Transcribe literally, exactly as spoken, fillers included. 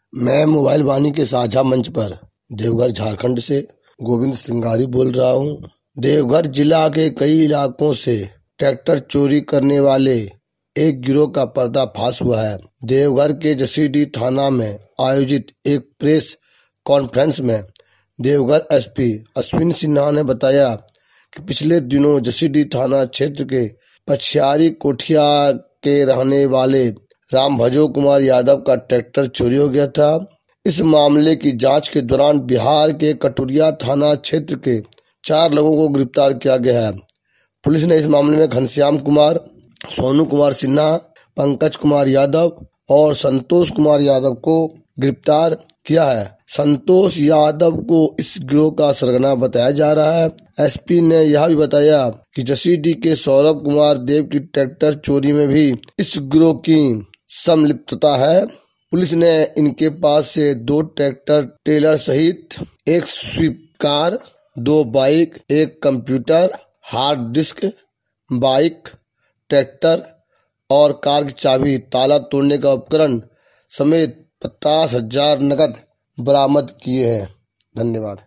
मैं मोबाइल वाणी के साझा मंच पर देवघर झारखंड से गोविंद सिंगारी बोल रहा हूँ। देवघर जिला के कई इलाकों से ट्रैक्टर चोरी करने वाले एक गिरोह का पर्दाफाश हुआ है। देवघर के जसीडीह थाना में आयोजित एक प्रेस कॉन्फ्रेंस में देवघर एसपी अश्विन सिन्हा ने बताया कि पिछले दिनों जसीडीह थाना क्षेत्र के पछियारी कोठिया के रहने वाले रामभजो कुमार यादव का ट्रैक्टर चोरी हो गया था। इस मामले की जांच के दौरान बिहार के कटुरिया थाना क्षेत्र के चार लोगों को गिरफ्तार किया गया है। पुलिस ने इस मामले में घनश्याम कुमार, सोनू कुमार सिन्हा, पंकज कुमार यादव और संतोष कुमार यादव को गिरफ्तार किया है। संतोष यादव को इस गिरोह का सरगना बताया जा रहा है। एसपी ने यह भी बताया कि जसीडीह के सौरभ कुमार देव की ट्रैक्टर चोरी में भी इस गिरोह की संलिप्तता है। पुलिस ने इनके पास से दो ट्रैक्टर ट्रेलर सहित एक स्विफ्ट कार, दो बाइक, एक computer, hard disk, bike, tractor और कार की चाबी, ताला तोड़ने का उपकरण समेत पचास हजार नकद बरामद किए हैं। धन्यवाद।